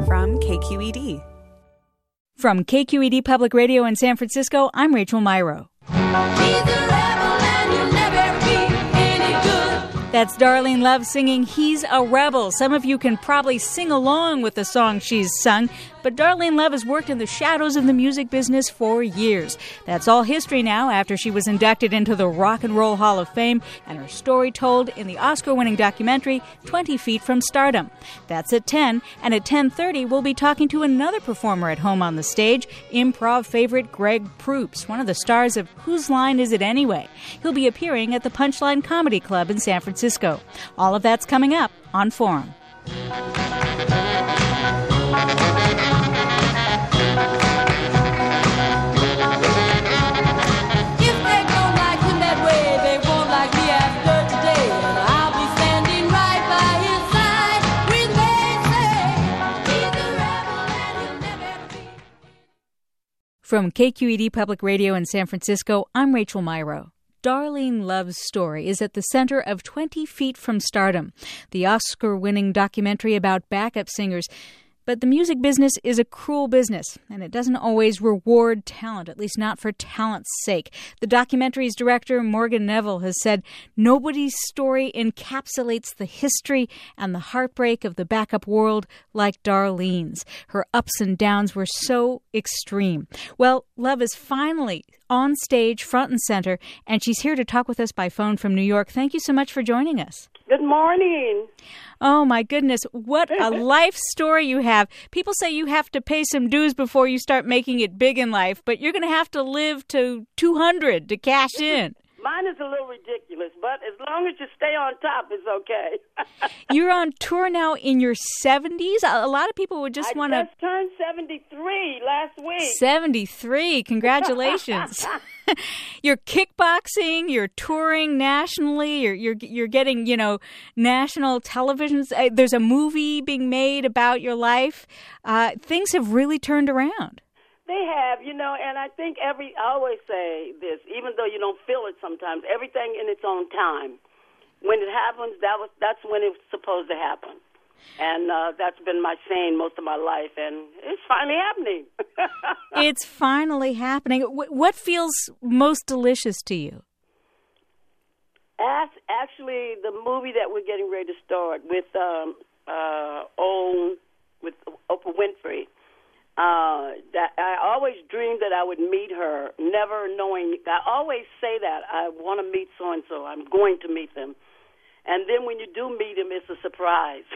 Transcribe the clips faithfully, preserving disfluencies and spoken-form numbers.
from K Q E D. From K Q E D Public Radio in San Francisco, I'm Rachel Myrow. That's Darlene Love singing He's a Rebel. Some of you can probably sing along with the song she's sung, but Darlene Love has worked in the shadows of the music business for years. That's all history now after she was inducted into the Rock and Roll Hall of Fame and her story told in the Oscar-winning documentary twenty feet from Stardom. That's at ten, and at ten thirty we'll be talking to another performer at home on the stage, improv favorite Greg Proops, one of the stars of Whose Line Is It Anyway? He'll be appearing at the Punchline Comedy Club in San Francisco. All of that's coming up on Forum. From K Q E D Public Radio in San Francisco, I'm Rachel Myrow. Darlene Love's story is at the center of twenty feet from Stardom, the Oscar-winning documentary about backup singers. But the music business is a cruel business, and it doesn't always reward talent, at least not for talent's sake. The documentary's director, Morgan Neville, has said, nobody's story encapsulates the history and the heartbreak of the backup world like Darlene's. Her ups and downs were so extreme. Well, Love is finally on stage, front and center, and she's here to talk with us by phone from New York. Thank you so much for joining us. Good morning. Oh, my goodness. What a life story you have. People say you have to pay some dues before you start making it big in life, but you're going to have to live to two hundred to cash in. Mine is a little ridiculous, but as long as you stay on top, it's okay. You're on tour now in your seventies? A lot of people would just want to... I just turned seventy-three last week. seventy-three. Congratulations. You're kickboxing, you're touring nationally, you're you're you're getting, you know, national televisions. Uh, there's a movie being made about your life. Uh, things have really turned around. They have, you know, and I think every, I always say this, even though you don't feel it sometimes, everything in its own time. When it happens, that was that's when it's supposed to happen. And uh, that's been my saying most of my life, and it's finally happening. It's finally happening. What feels most delicious to you? As, actually, the movie that we're getting ready to start with um, uh, old, with Oprah Winfrey. Uh, that I always dreamed that I would meet her, never knowing. I always say that I want to meet so and so. I'm going to meet them. And then when you do meet him, it's a surprise.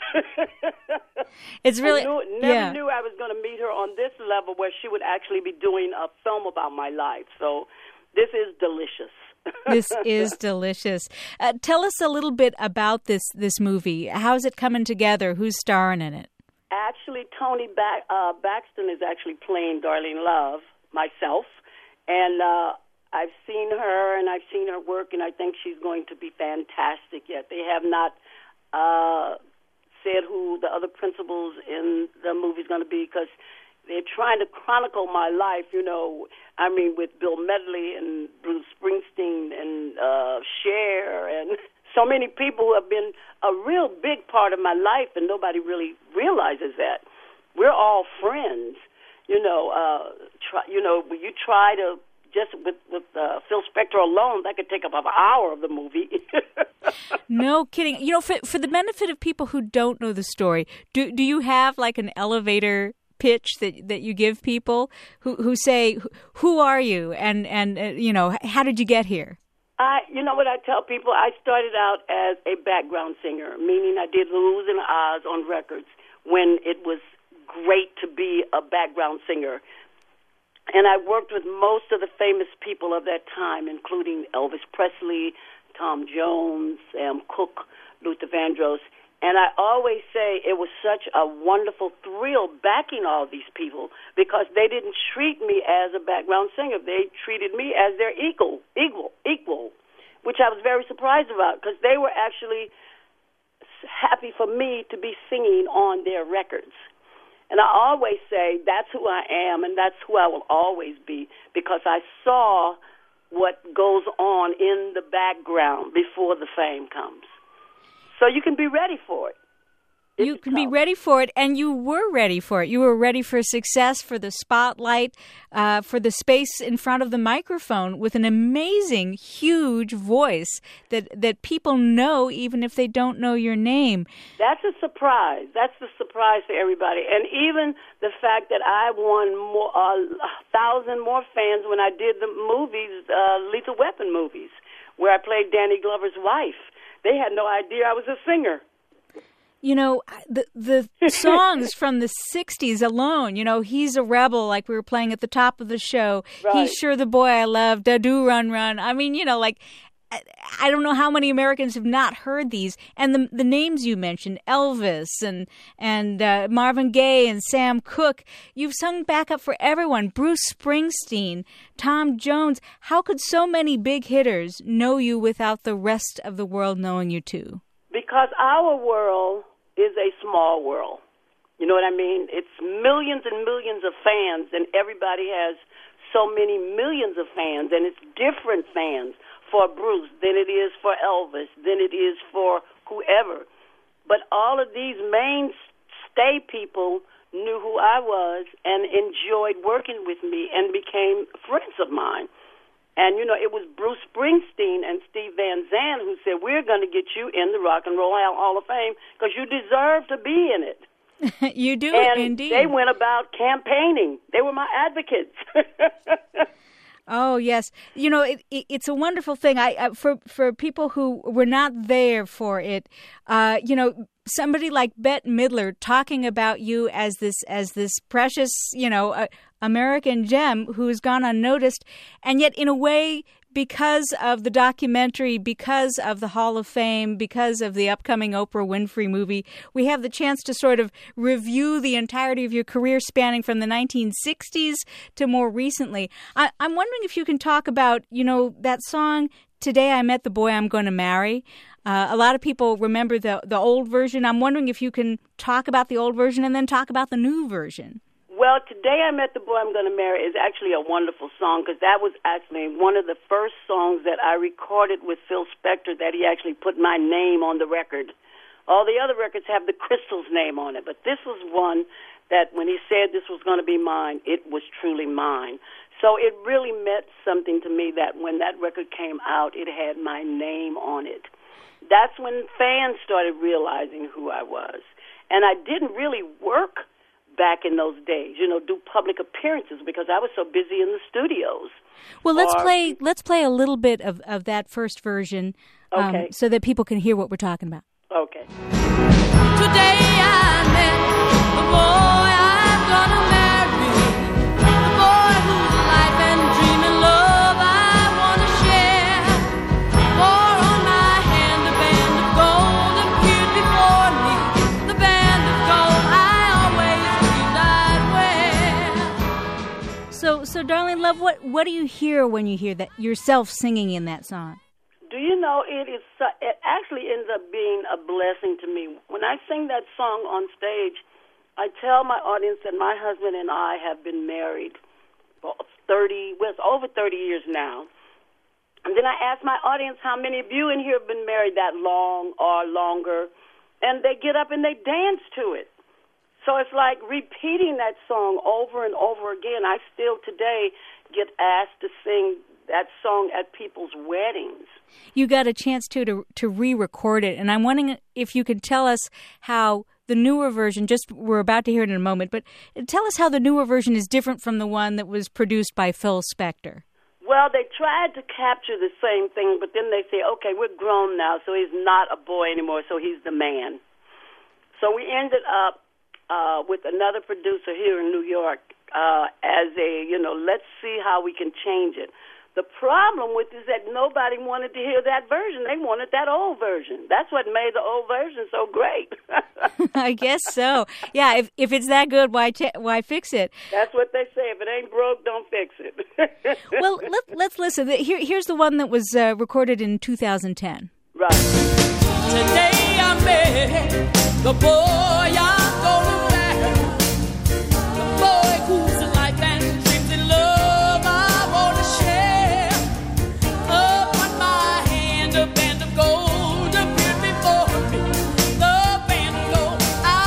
It's really, I knew, never yeah. knew I was going to meet her on this level where she would actually be doing a film about my life. So this is delicious. This is delicious. Uh, tell us a little bit about this this movie. How's it coming together? Who's starring in it? Actually, Tony ba- uh, Baxton is actually playing Darlene Love, myself, and uh, I've seen her and I've seen her work, and I think she's going to be fantastic yet. They have not uh, said who the other principals in the movie is going to be because they're trying to chronicle my life, you know, I mean, with Bill Medley and Bruce Springsteen and uh, Cher and so many people who have been a real big part of my life, and nobody really realizes that. We're all friends, you know. Uh, try, you know, when you try to just with with uh, Phil Spector alone, that could take up an hour of the movie. No kidding. You know, for for the benefit of people who don't know the story, do do you have like an elevator pitch that that you give people who who say, "Who are you?" and and uh, you know, how did you get here? I, you know what I tell people? I started out as a background singer, meaning I did Luz and Oz on records when it was great to be a background singer. And I worked with most of the famous people of that time, including Elvis Presley, Tom Jones, Sam Cooke, Luther Vandross. And I always say it was such a wonderful thrill backing all these people because they didn't treat me as a background singer. They treated me as their equal, equal, equal, which I was very surprised about because they were actually happy for me to be singing on their records. And I always say that's who I am and that's who I will always be because I saw what goes on in the background before the fame comes. So you can be ready for it. You can be ready for it, and you were ready for it. You were ready for success, for the spotlight, uh, for the space in front of the microphone with an amazing, huge voice that, that people know even if they don't know your name. That's a surprise. That's the surprise for everybody. And even the fact that I won more, uh, a thousand more fans when I did the movies, uh, Lethal Weapon movies, where I played Danny Glover's wife. They had no idea I was a singer. You know, the the songs from the sixties alone, you know, He's a Rebel, like we were playing at the top of the show. Right. He's Sure the Boy I Love, Da-Do Run Run. I mean, you know, like, I don't know how many Americans have not heard these. And the the names you mentioned, Elvis and, and uh, Marvin Gaye and Sam Cooke, you've sung backup for everyone. Bruce Springsteen, Tom Jones. How could so many big hitters know you without the rest of the world knowing you too? Because our world is a small world. You know what I mean? It's millions and millions of fans, and everybody has so many millions of fans, and it's different fans for Bruce than it is for Elvis, than it is for whoever. But all of these mainstay people knew who I was and enjoyed working with me and became friends of mine. And, you know, it was Bruce Springsteen and Steve Van Zandt who said, we're going to get you in the Rock and Roll Hall of Fame because you deserve to be in it. You do, and indeed. They went about campaigning. They were my advocates. Oh, yes. You know, it, it, it's a wonderful thing. I, I for for people who were not there for it, uh, you know, somebody like Bette Midler talking about you as this as this precious, you know, uh, American gem who has gone unnoticed, and yet in a way, because of the documentary, because of the Hall of Fame, because of the upcoming Oprah Winfrey movie, we have the chance to sort of review the entirety of your career spanning from the nineteen sixties to more recently. I, I'm wondering if you can talk about, you know, that song, Today I Met the Boy I'm Gonna Marry. Uh, a lot of people remember the, the old version. I'm wondering if you can talk about the old version and then talk about the new version. Well, Today I Met the Boy I'm Going to Marry is actually a wonderful song because that was actually one of the first songs that I recorded with Phil Spector that he actually put my name on the record. All the other records have the Crystals name on it, but this was one that when he said this was going to be mine, it was truly mine. So it really meant something to me that when that record came out, it had my name on it. That's when fans started realizing who I was. And I didn't really work back in those days, you know, do public appearances because I was so busy in the studios. Well, let's or, play let's play a little bit of, of that first version um, okay. so that people can hear what we're talking about. Okay. Today I met the boy I'm gonna marry, the boy whose life and dream and love I wanna share. For on my hand a band of gold appeared before me, the band of gold I always dreamed I'd wear. So, so, darling love, what what do you hear when you hear that yourself singing in that song? Do you know, it is su- it actually ends up being a blessing to me. When I sing that song on stage, I tell my audience that my husband and I have been married for thirty, well, it's over thirty years now. And then I ask my audience how many of you in here have been married that long or longer, and they get up and they dance to it. So it's like repeating that song over and over again. I still today get asked to sing that song at people's weddings. You got a chance to, to to re-record it, and I'm wondering if you could tell us how the newer version, just we're about to hear it in a moment, but tell us how the newer version is different from the one that was produced by Phil Spector. Well, they tried to capture the same thing, but then they say, okay, we're grown now, so he's not a boy anymore, so he's the man. So we ended up uh, with another producer here in New York uh, as a, you know, let's see how we can change it. The problem with it is that nobody wanted to hear that version. They wanted that old version. That's what made the old version so great. I guess so. Yeah, if if it's that good, why ch- why fix it? That's what they say. If it ain't broke, don't fix it. Well, let, let's listen. Here, here's the one that was uh, recorded in two thousand ten. Right. Today I met the boy I'm gonna marry, the boy whose life and dreams and love I wanna share. Up on my hand a band of gold appeared before me, the band of gold I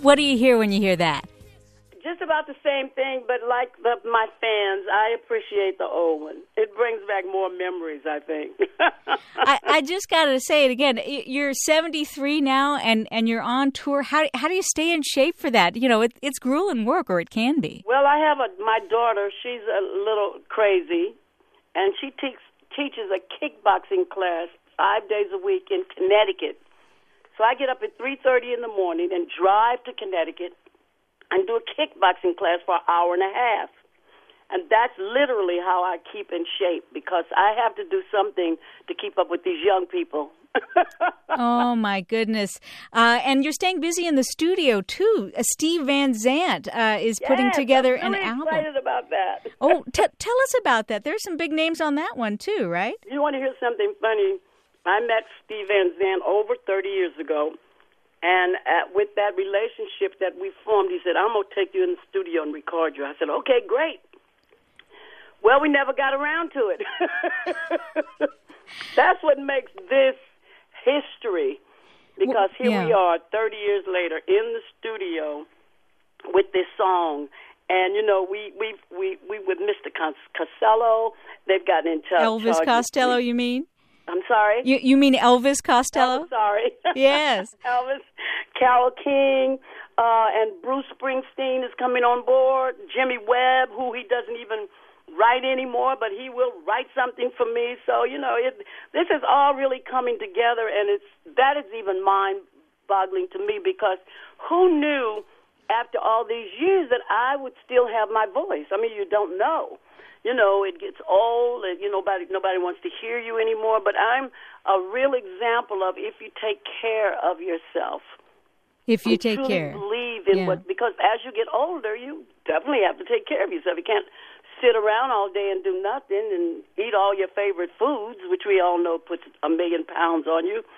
what do you hear when you hear that? Just about the same thing, but like the, my fans, I appreciate the old one. It brings back more memories, I think. I, I just got to say it again. You're seventy-three now, and, and you're on tour. How how do you stay in shape for that? You know, it, it's grueling work, or it can be. Well, I have a my daughter. She's a little crazy, and she te- teaches a kickboxing class five days a week in Connecticut. So I get up at three thirty in the morning and drive to Connecticut and do a kickboxing class for an hour and a half. And that's literally how I keep in shape, because I have to do something to keep up with these young people. Oh, my goodness. Uh, and you're staying busy in the studio, too. Uh, Steve Van Zandt uh, is yes, putting together I'm really an album. excited about that. oh, t- tell us about that. There's some big names on that one, too, right? You want to hear something funny? I met Steve Van Zandt over thirty years ago. And uh, with that relationship that we formed, he said, I'm going to take you in the studio and record you. I said, okay, great. Well, we never got around to it. That's what makes this history, because here yeah. we are thirty years later in the studio with this song. And, you know, we we we, we with Mister Costello, they've gotten in touch. Elvis Costello, you mean? I'm sorry? You you mean Elvis Costello? I'm sorry. Yes. Elvis, Carole King, uh, and Bruce Springsteen is coming on board. Jimmy Webb, who he doesn't even write anymore, but he will write something for me. So, you know, it, this is all really coming together, and it's that is even mind-boggling to me, because who knew after all these years that I would still have my voice? I mean, you don't know. You know, it gets old, and you know, nobody nobody wants to hear you anymore. But I'm a real example of if you take care of yourself. If you and take truly care, believe in yeah. what, because as you get older, you definitely have to take care of yourself. You can't sit around all day and do nothing and eat all your favorite foods, which we all know puts a million pounds on you.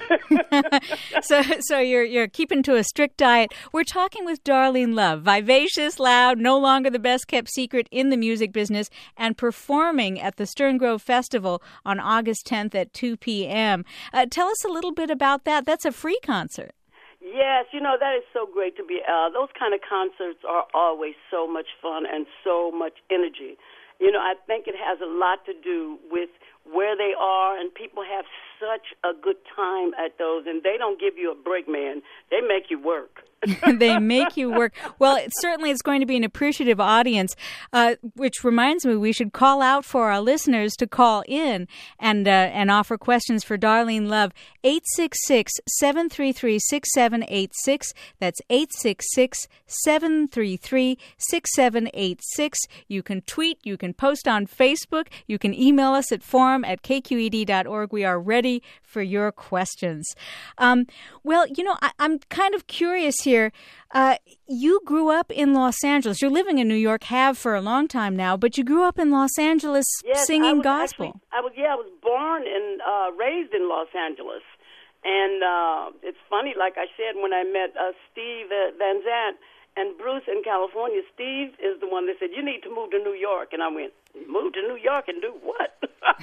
so so you're you're keeping to a strict diet. We're talking with Darlene Love, vivacious, loud, no longer the best-kept secret in the music business, and performing at the Stern Grove Festival on August tenth at two p.m. Uh, tell us a little bit about that. That's a free concert. Yes, you know, that is so great to be, uh, those kind of concerts are always so much fun and so much energy. You know, I think it has a lot to do with where they are, and people have such a good time at those, and they don't give you a break, man. They make you work. They make you work. Well, it, certainly it's going to be an appreciative audience, uh, which reminds me we should call out for our listeners to call in and uh, and offer questions for Darlene Love. eight six six, seven three three, six seven eight six. That's eight six six, seven three three, six seven eight six. You can tweet, you can post on Facebook, you can email us at forum at k q e d dot org. We are ready for your questions. Um, well, you know, I, I'm kind of curious here. Uh, you grew up in Los Angeles. You're living in New York, have for a long time now, but you grew up in Los Angeles yes, singing I was gospel. Actually, I was, yeah, I was born and uh, raised in Los Angeles. And uh, it's funny, like I said, when I met uh, Steve uh, Van Zandt and Bruce in California, Steve is the one that said, you need to move to New York. And I went, move to New York and do what?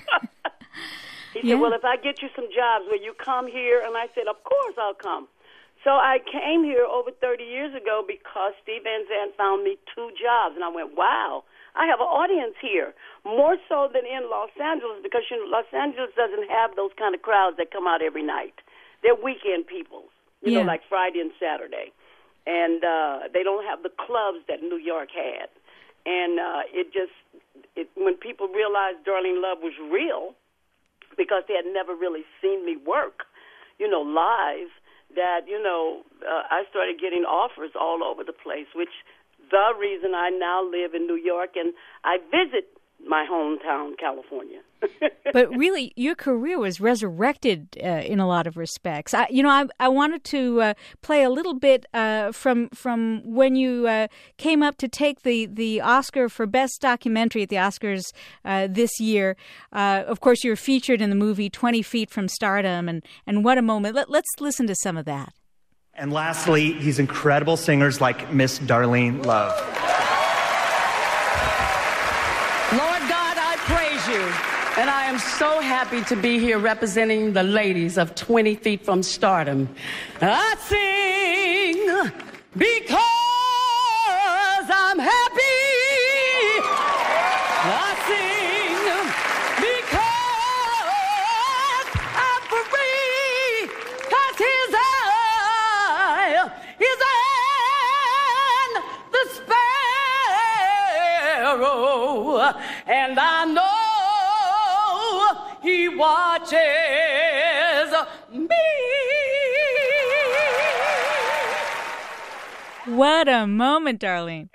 He yeah. said, well, if I get you some jobs, will you come here? And I said, of course I'll come. So I came here over thirty years ago because Steve Van Zandt found me two jobs. And I went, wow, I have an audience here, more so than in Los Angeles, because you know, Los Angeles doesn't have those kind of crowds that come out every night. They're weekend people, you yeah. know, like Friday and Saturday. And uh, they don't have the clubs that New York had. And uh, it just, it, when people realized Darlene Love was real, because they had never really seen me work, you know, live, that, you know, uh, I started getting offers all over the place, which the reason I now live in New York and I visit my hometown, California. But really, your career was resurrected uh, in a lot of respects. I, you know, I, I wanted to uh, play a little bit uh, from from when you uh, came up to take the, the Oscar for Best Documentary at the Oscars uh, this year. Uh, of course, you were featured in the movie twenty feet from Stardom, and, and what a moment. Let, let's listen to some of that. And lastly, these incredible singers like Miss Darlene Love. Lord God, I praise you. And I am so happy to be here representing the ladies of twenty feet from Stardom. I sing Because I'm happy, I sing. Because I'm free, 'cause his eye is on the sparrow, and I know he watches me. What a moment, Darlene.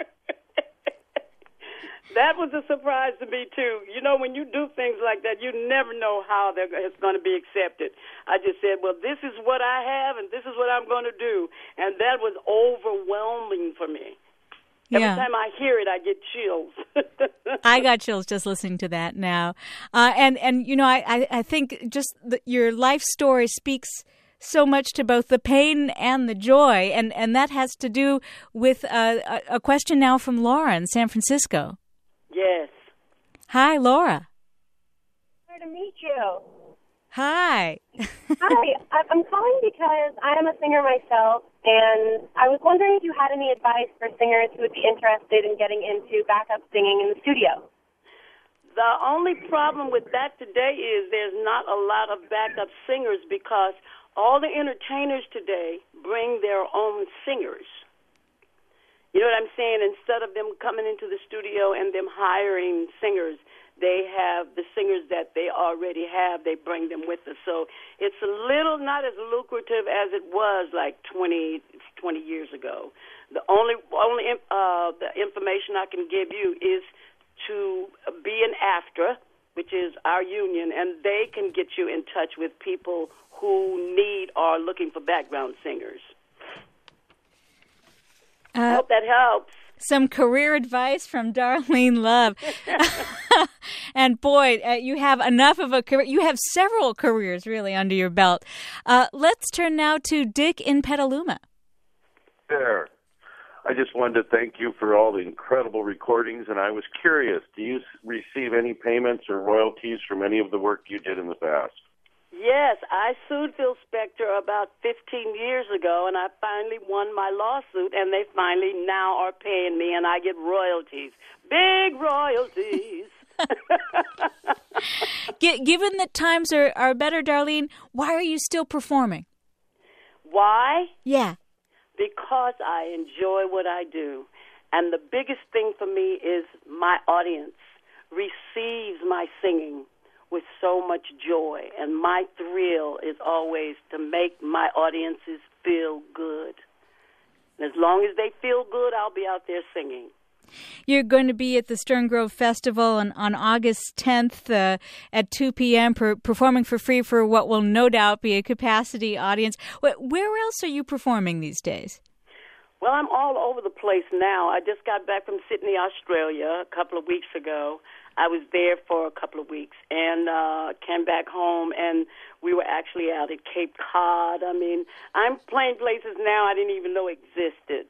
That was a surprise to me, too. You know, when you do things like that, you never know how they're, it's going to be accepted. I just said, well, this is what I have, and this is what I'm going to do. And that was overwhelming for me. Every Yeah. time I hear it, I get chills. I got chills just listening to that now. Uh, and, and, you know, I, I, I think just the, your life story speaks so much to both the pain and the joy. And, and that has to do with uh, a, a question now from Laura in San Francisco. Yes. Hi, Laura. Nice to meet you. Hi. Hi, I- I'm calling because I am a singer myself, and I was wondering if you had any advice for singers who would be interested in getting into backup singing in the studio. The only problem with that today is there's not a lot of backup singers because all the entertainers today bring their own singers. You know what I'm saying? Instead of them coming into the studio and them hiring singers, they have the singers that they already have. They bring them with us. So it's a little not as lucrative as it was like twenty, twenty years ago. The only only uh, the information I can give you is to be an AFTRA, which is our union, and they can get you in touch with people who need or are looking for background singers. I Uh, hope that helps. some career advice from Darlene Love. And boy, uh, you have enough of a career. You have several careers really under your belt. Uh, let's turn now to Dick in Petaluma. There. I just wanted to thank you for all the incredible recordings, and I was curious, do you receive any payments or royalties from any of the work you did in the past? Yes, I sued Phil Spector about fifteen years ago, and I finally won my lawsuit, and they finally now are paying me, and I get royalties. Big royalties. G- given that times are, are better, Darlene, why are you still performing? Why? Yeah. Because I enjoy what I do. And the biggest thing for me is my audience receives my singing with so much joy. And my thrill is always to make my audiences feel good. And as long as they feel good, I'll be out there singing. You're going to be at the Stern Grove Festival on, on August tenth uh, at two p.m. Per, performing for free for what will no doubt be a capacity audience. Where, where else are you performing these days? Well, I'm all over the place now. I just got back from Sydney, Australia a couple of weeks ago. I was there for a couple of weeks and uh, came back home, and we were actually out at Cape Cod. I mean, I'm playing places now I didn't even know existed.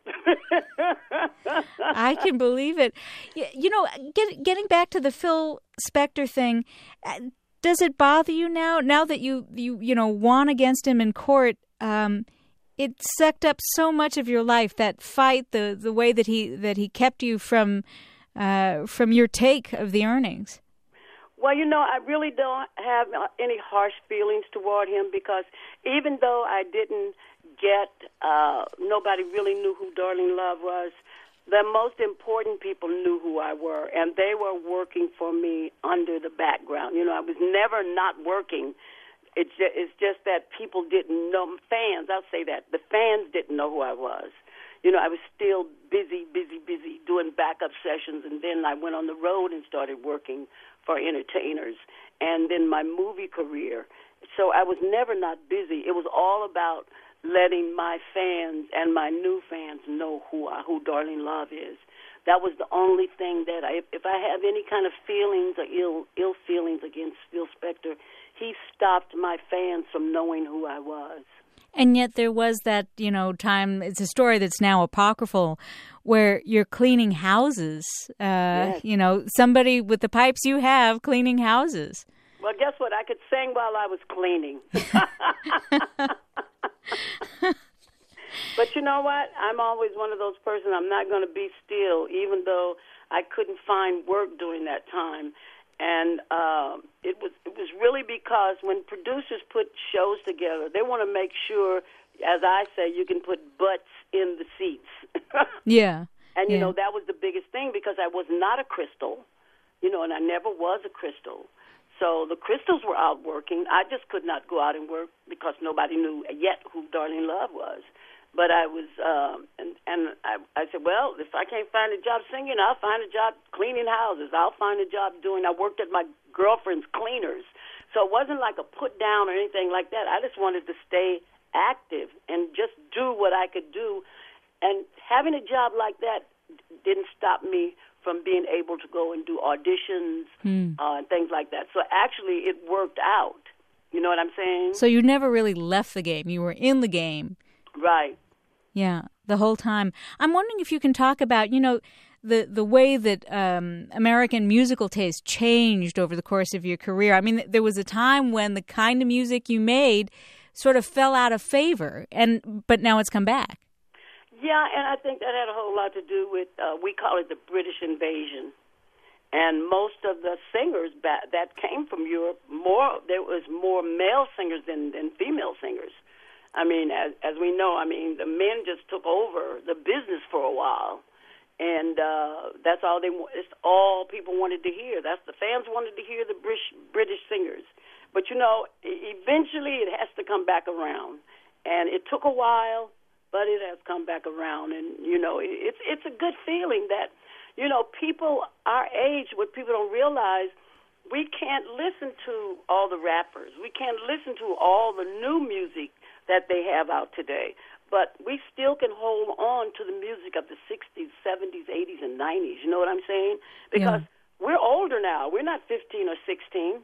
I can believe it. You, you know, get, getting back to the Phil Spector thing, uh, does it bother you now? Now that you, you, you know, won against him in court, um, it sucked up so much of your life, that fight, the, the way that he that he kept you from uh, from your take of the earnings. Well, you know, I really don't have any harsh feelings toward him because even though I didn't get, uh, nobody really knew who Darlene Love was, the most important people knew who I were, and they were working for me under the background. You know, I was never not working. It's just, it's just that people didn't know, fans, I'll say that, the fans didn't know who I was. You know, I was still busy, busy, busy doing backup sessions, and then I went on the road and started working for entertainers, and then my movie career. So I was never not busy. It was all about letting my fans and my new fans know who I, who Darlene Love is. That was the only thing that I, if I have any kind of feelings or ill ill feelings against Phil Spector, he stopped my fans from knowing who I was. And yet there was that, you know, time, it's a story that's now apocryphal, where you're cleaning houses. Uh, Yes. You know, somebody with the pipes you have cleaning houses. Well, guess what? I could sing while I was cleaning. But, you know what? I'm always one of those persons. I'm not going to be still, even though I couldn't find work during that time. And uh, it was it was really because when producers put shows together, they want to make sure, as I say, you can put butts in the seats. Yeah. And, you yeah. know, that was the biggest thing because I was not a Crystal, you know, and I never was a Crystal. So the Crystals were out working. I just could not go out and work because nobody knew yet who Darlene Love was. But I was, um, and, and I, I said, well, if I can't find a job singing, I'll find a job cleaning houses. I'll find a job doing, I worked at my girlfriend's cleaners. So it wasn't like a put down or anything like that. I just wanted to stay active and just do what I could do. And having a job like that didn't stop me from being able to go and do auditions mm. uh, and things like that. So actually it worked out. You know what I'm saying? So you never really left the game. You were in the game. Right. Yeah, the whole time. I'm wondering if you can talk about, you know, the the way that um, American musical taste changed over the course of your career. I mean, there was a time when the kind of music you made sort of fell out of favor, and but now it's come back. Yeah, and I think that had a whole lot to do with, uh, we call it the British invasion. And most of the singers back, that came from Europe, more there was more male singers than, than female singers. I mean, as as we know, I mean, the men just took over the business for a while, and uh, that's all they. It's all people wanted to hear. That's the fans wanted to hear the British British singers. But you know, eventually it has to come back around, and it took a while, but it has come back around. And you know, it's it's a good feeling that, you know, people our age, what people don't realize. We can't listen to all the rappers. We can't listen to all the new music that they have out today. But we still can hold on to the music of the sixties, seventies, eighties, and nineties. You know what I'm saying? Because yeah. we're older now. We're not fifteen or sixteen.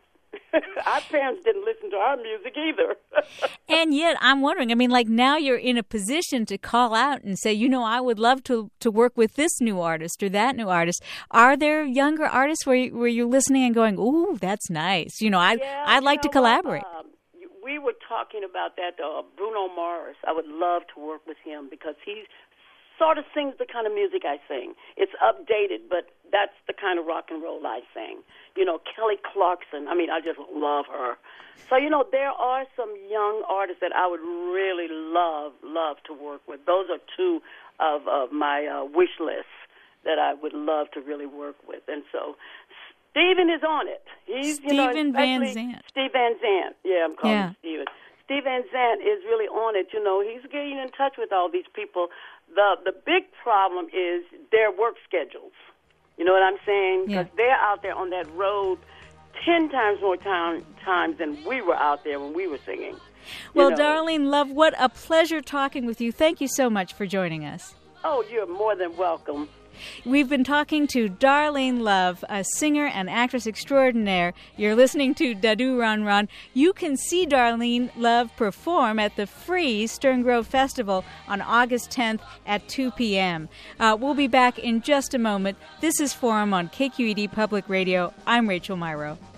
Our parents didn't listen to our music either. And yet, I'm wondering, I mean, like now you're in a position to call out and say, you know, I would love to to work with this new artist or that new artist. Are there younger artists where, you, where you're listening and going, ooh, that's nice. You know, I, yeah, I'd like to collaborate. What, um, we were talking about that, uh, Bruno Mars. I would love to work with him because he sort of sings the kind of music I sing. It's updated, but that's the kind of rock and roll I sing. You know, Kelly Clarkson, I mean, I just love her. So, you know, there are some young artists that I would really love, love to work with. Those are two of, of my uh, wish lists that I would love to really work with. And so Stephen is on it. He's, Stephen you know, Van Zandt. Steve Van Zandt. Yeah, I'm calling yeah. him Stephen. Steve Van Zandt is really on it. You know, he's getting in touch with all these people. The the big problem is their work schedules. You know what I'm saying? Because yeah. they're out there on that road ten times more time, times than we were out there when we were singing. Well, you know? Darlene Love, what a pleasure talking with you. Thank you so much for joining us. Oh, you're more than welcome. We've been talking to Darlene Love, a singer and actress extraordinaire. You're listening to Dadu Ron Ron. You can see Darlene Love perform at the free Stern Grove Festival on August tenth at two p.m. Uh, we'll be back in just a moment. This is Forum on K Q E D Public Radio. I'm Rachel Myrow.